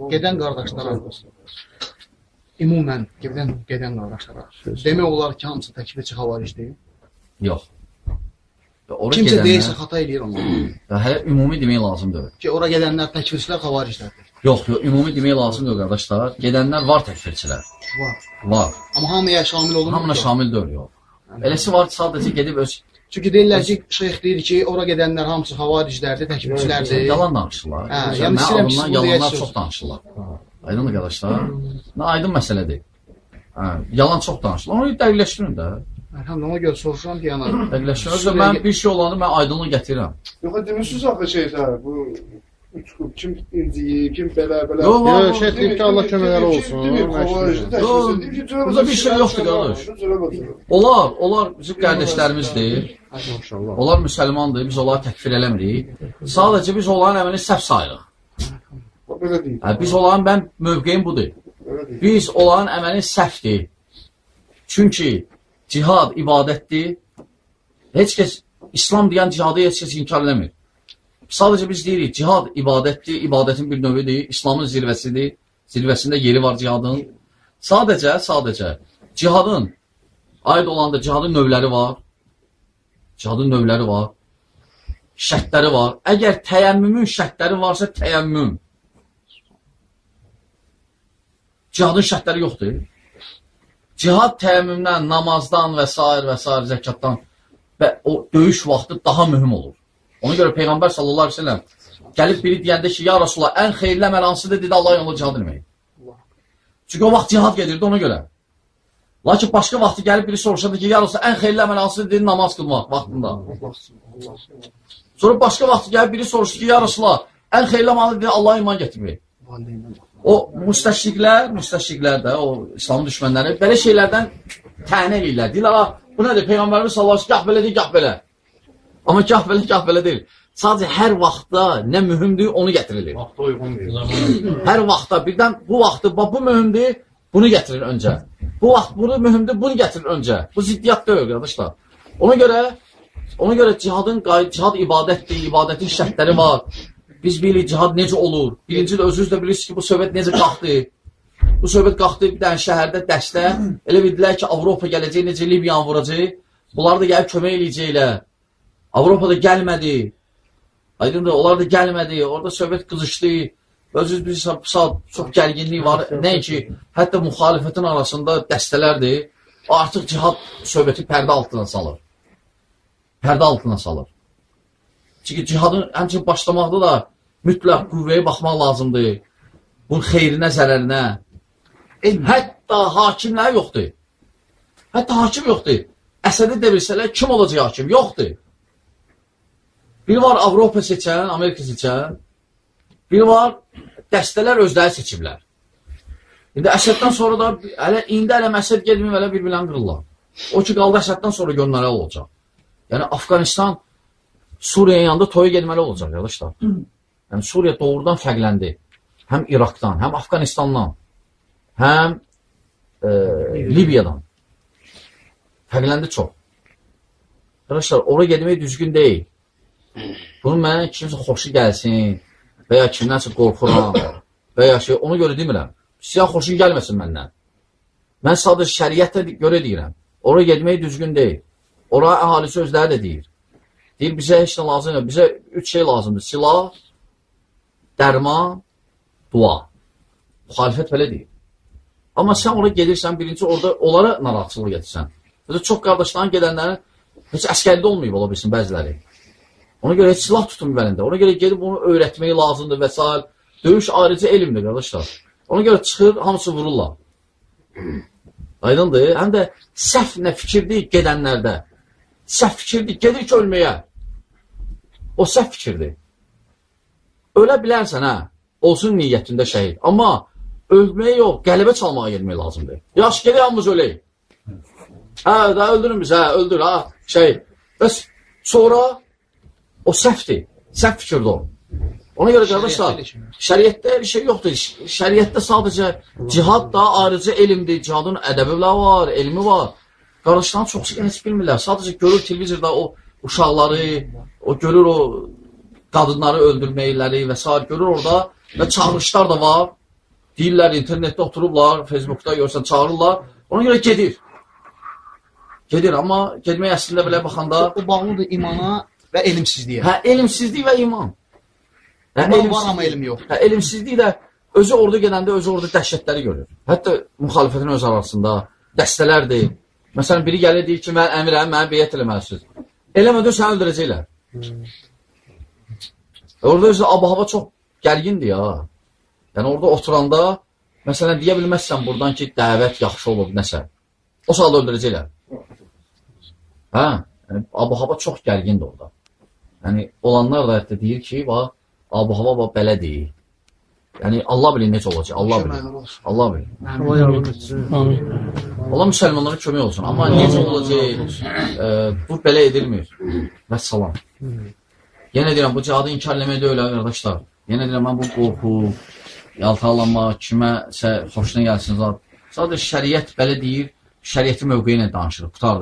gedən qardaşlara, ümumən gedən qardaşlara demək olar ki, hamısı təkfirçi xavaricdir? Yox. Kimsə deyirsə xata eləyir onları. Hələ ümumi demək lazımdır. Ki, ora gedənlər təkfirçilər xavariclərdir. Yox, ümumi demək lazımdır qardaşlar. Gedənlər var təkfirçilər. Var. Amma hamıya şamil olunur. Hamına şamil deyil, yox. Eləsi var, sadəcə gedib öz... Çünki deyirlər ki, şeyx deyir ki, ora gedənlər hamısı xavariclərdir, təkfirçilərdir. Yalan danışırlar. Yəni alından yalanlar çox danışırlar. Aydın qardaşlar. Aydın məsələdir. Yalan çox danışırlar. Onu dəqiqləşdirin də. Ona görə soruşuram ki, yana... Dəqiqləşdirin. Mən bir şey olanı, mən aydınlıq gətirirəm. Yox, demişsiniz axı şeysə, bu... Kim inciyib, kim belə... Yox, şey deyib ki, Allah köməkləri olsun. Burada bir şey yoxdur, qardaş. Onlar bizim qardaşlərimizdir. Onlar müsəlmandır, biz onları təkfir eləmirik. Sadəcə biz onların əməlini səhv sayırıq. Biz onların, mən mövqeyim budur. Biz onların əməlini səhvdir. Çünki cihad ibadətdir. Heç kəs, İslam deyən cihadı heç kəs inkar eləmir. Sadəcə biz deyirik, cihad ibadətdir, ibadətin bir növüdür, İslamın zirvəsidir, zirvəsində yeri var cihadın. Sadəcə, cihadın, aid olanda cihadın növləri var, şərtləri var. Əgər təyəmmümün şərtləri varsa, təyəmmüm. Cihadın şərtləri yoxdur. Cihad təyəmmümdən, namazdan və s. zəkatdan və o döyüş vaxtı daha mühüm olur. Ona görə Peyğəmbər sallallahu aleyhi ve sellem gəlib biri deyəndə ki, ya Rasulullah, ən xeyirli əməl hansıdır, dedi, Allah yolunda cihad eləmək. Çünki o vaxt cihad gedirdi ona görə. Lakin başqa vaxtı gəlib biri soruşadı ki, ya Rasulullah, ən xeyirli əməl hansıdır, dedi, namaz qılmaq vaxtında. Sonra başqa vaxtı gəlib biri soruşdu ki, ya Rasulullah, ən xeyirli əməl dedi, Allah'a iman gətirmək. O müstəşriqlər də, o İslamın düşmənləri belə şeylərdən tənə eləyirlər. Deyirlər, bu nədir? Peyğəmbərimiz sallallahu aleyhi ve sellem gah belə deyil, gah belə. Amma gah belə deyil. Sadəcə hər vaxtda nə mühümdür, onu gətirilir. Vaxta uyğun deyil. Hər vaxtda, birdən bu vaxtı, bu mühümdür, bunu gətirir öncə. Bu vaxt, bunu mühümdür, bunu gətirir öncə. Bu ziddiyyat deyil, qardaşlar. Ona görə cihad ibadətdir, ibadətin şərtləri var. Biz bilirik, cihad necə olur. Birinci də özünüz də bilirsiniz ki, bu söhbət necə qalxdı. Bu söhbət qalxdı, bir dənə şəhərdə dəstə, elə bildilər ki, Avropa gələcək, necə Libiyanı vuracaq. Bunlar da gəlib kömək eləyəcəklər. Avropada gəlmədi. Aydın da, onlar da gəlmədi. Orada söhbət qızışdı. Özünüz bir saat çox gərginlik var. Nəinki, hətta müxalifətin arasında dəstələrdir. Artıq cihad söhbəti pərdə altına salır. Çünki cihadın həmçinin başlamaqda da mütləq qüvvəyə baxmaq lazımdır. Bunun xeyrinə, zərərinə. Hətta hakimlər yoxdur. Əsədi devirsələr, kim olacaq hakim? Yoxdur. Biri var Avropa seçən, Amerika seçən. Biri var dəstələr özləri seçiblər. İndi Əsəddən sonra da, indi Əsəd gedməyib, bir-birlərini qırırlar. O ki, qaldı Əsəddən sonra görməli olacaq. Yəni, Afqanistan Suriye'nin yanında toya gedməli olacaq, qardaşlar. Yəni, Suriye doğrudan fərqləndi. Həm İraqdan, həm Afqanistandan, həm Libiyadan. Fərqləndi çox. Qardaşlar, oraya gedmək düzgün deyil. Bunun mənə kimsə xoşu gəlsin və ya kimdənsə qorxuram və ya şey, ona görə demirəm. Siyah xoşun gəlməsin məndən. Mən sadəcə şəriətə görə deyirəm. Oraya gedmək düzgün deyil. Oraya əhalisi özləri də deyir. Deyir, bizə heç nə lazımdır. Bizə 3 şey lazımdır. Silah, dərman, dua. Müxalifət belə deyir. Amma sən oraya gedirsən, birinci orada onlara narahatçılıq gedirsən. Çox qardaşların gedənlərin heç əskərdə olmayıb ola bilsin bəziləri. Ona görə heç silah tutun bəlində. Ona görə gedib onu öyrətmək lazımdır və s. Döyüş ayrıca elmdir, qardaşlar. Ona görə çıxır, hamısı vururlar. Aydındır. Həm də səhv nə fikirdir gedənlərdə. Səhv fikirdir, gedir ki, ölməyə. O səhv fikirdir. Ölə bilərsən, hə? Olsun niyyətində şəhid. Amma ölməyə yox, qələbə çalmağa gelmək lazımdır. Yaş, gedək hamımız ölək. Hə, da öldürün biz, hə, öldür, ha, Bəs sonra o səhvdir. Səhv fikirdir o. Ona görə qardaşlar, şəriətdə bir şey yoxdur. Şəriətdə sadəcə cihad da ayrıca elmdir. Cihadın ədəbi var, elmi var. Qardaşların çoxsu heç bilmirlər. Sadəcə görür televizorda o uşaqları, o görür o qadınları öldürməkləri və s. görür orada və çağırışlar da var. deyirlər, internetdə oturublar, Facebookda görsən, çağırırlar, ona görə gedir. Gedir, amma gedmək əslində belə baxanda... O bağlıdır imana və elmsizliyə. Hə, elmsizlik və iman. Hə, İman var, amma elm yox. Hə, elmsizlik də özü orada gedəndə özü orada dəhşətləri görür. Hətta müxalifətin öz arasında dəstələrdir. Məsələn, biri gəlir, deyir ki, mən əmirəm, mənə beyyət eləməlisiniz. Eləmədən səni öldürəcəklər. Orada özü ab-hava çox gərgindir ya. Yəni, orada oturanda, məsələn, deyə bilməzsən buradan ki, dəvət yaxşı olub, nəsə. O salda öldürəcəklər. Hə, yəni, ab-hava çox gərgindir orada. Yəni, olanlar da hətta deyir ki, ab-hava belə deyil. Yəni, Allah bilir necə olacaq, Allah bilir. Allah bilir. Allah yardım etsin. Allah müsəlmanlara kömək olsun. Amma necə olacaq, bu belə edilmir. Və salam. Yenə deyirəm, bu cihadı inkar eləmək deyil, qardaşlar. Yenə deyirəm, mən bu qorxu, yaltaqlanma, kiməsə xoşuna gəlsin. Sadəcə şəriət belə deyir, şəriəti mövqeyi ilə danışırıq.